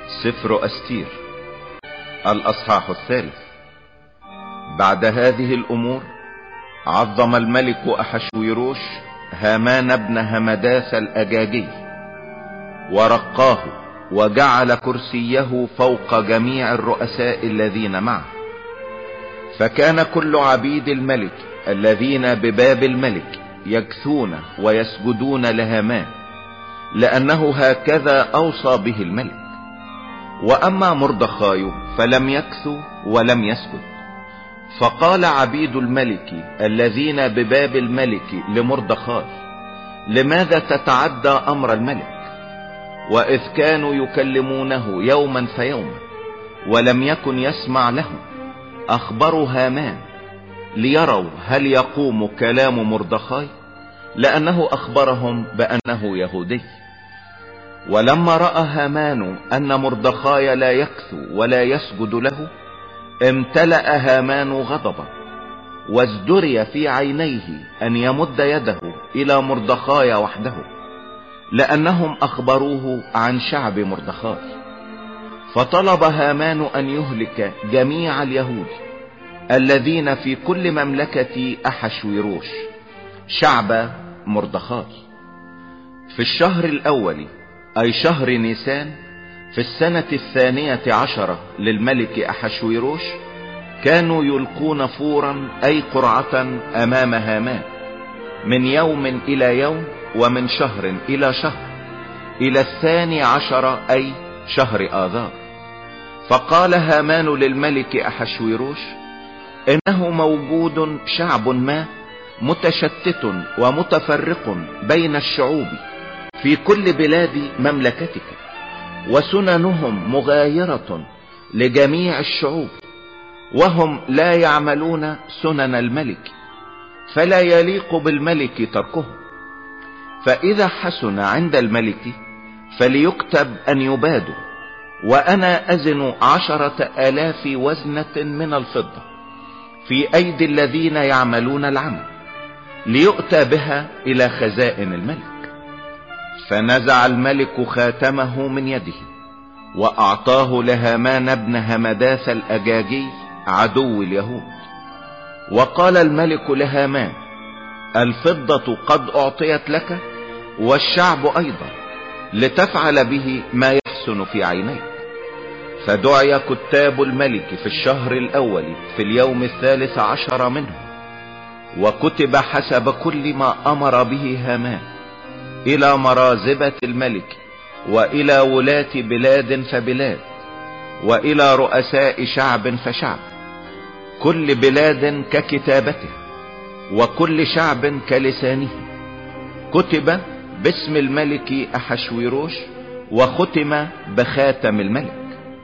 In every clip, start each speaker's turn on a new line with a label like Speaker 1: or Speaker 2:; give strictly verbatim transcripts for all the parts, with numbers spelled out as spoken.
Speaker 1: سفر أستير الأصحاح الثالث. بعد هذه الأمور عظم الملك أحشويروش هامان بن همداث الأجاجي ورقاه وجعل كرسيه فوق جميع الرؤساء الذين معه. فكان كل عبيد الملك الذين بباب الملك يكثون ويسجدون لهامان، لأنه هكذا أوصى به الملك. وأما مردخاي فلم يكث ولم يسجد. فقال عبيد الملك الذين بباب الملك لمردخاي: لماذا تتعدى أمر الملك؟ وإذ كانوا يكلمونه يوما فيوما ولم يكن يسمع له، أخبروا هامان ليروا هل يقوم كلام مردخاي، لأنه أخبرهم بأنه يهودي. ولما رأى هامان أن مردخاي لا يكثو ولا يسجد له، امتلأ هامان غضبا، وازدري في عينيه أن يمد يده إلى مردخاي وحده، لأنهم أخبروه عن شعب مردخاي. فطلب هامان أن يهلك جميع اليهود الذين في كل مملكة أحشويروش شعب مردخاي. في الشهر الأول أي شهر نيسان في السنة الثانية عشرة للملك أحشويروش كانوا يلقون فورا أي قرعة أمام هامان من يوم إلى يوم ومن شهر إلى شهر إلى الثاني عشر أي شهر آذار. فقال هامان للملك أحشويروش: إنه موجود شعب ما متشتت ومتفرق بين الشعوب في كل بلاد مملكتك، وسننهم مغايرة لجميع الشعوب، وهم لا يعملون سنن الملك، فلا يليق بالملك تركهم. فإذا حسن عند الملك فليكتب أن يبادوا، وأنا أزن عشرة آلاف وزنة من الفضة في أيدي الذين يعملون العمل، ليؤتى بها إلى خزائن الملك. فنزع الملك خاتمه من يده وأعطاه لهامان بن همداث الأجاجي عدو اليهود. وقال الملك لهامان: الفضة قد أعطيت لك والشعب أيضا، لتفعل به ما يحسن في عينيك. فدعي كتاب الملك في الشهر الأول في اليوم الثالث عشر منه، وكتب حسب كل ما أمر به هامان إلى مرازبة الملك وإلى ولاة بلاد فبلاد وإلى رؤساء شعب فشعب، كل بلاد ككتابته وكل شعب كلسانه. كتب باسم الملك أحشويروش وختم بخاتم الملك.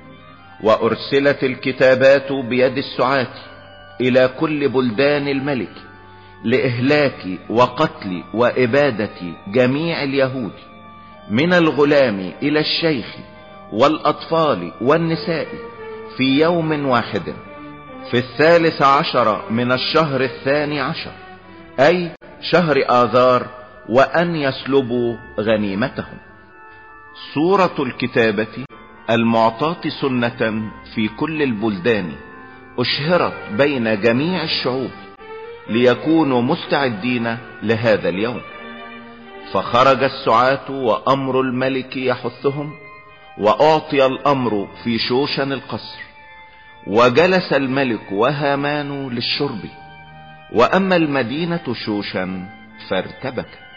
Speaker 1: وأرسلت الكتابات بيد السعاة إلى كل بلدان الملك لإهلاك وقتل وإبادة جميع اليهود، من الغلام إلى الشيخ والأطفال والنساء، في يوم واحد في الثالث عشر من الشهر الثاني عشر أي شهر آذار، وأن يسلبوا غنيمتهم. صورة الكتابة المعطاة سنة في كل البلدان أشهرت بين جميع الشعوب ليكونوا مستعدين لهذا اليوم. فخرج السعاة وأمر الملك يحثهم، وأعطي الأمر في شوشن القصر. وجلس الملك وهامان للشرب، وأما المدينة شوشن فارتبكت.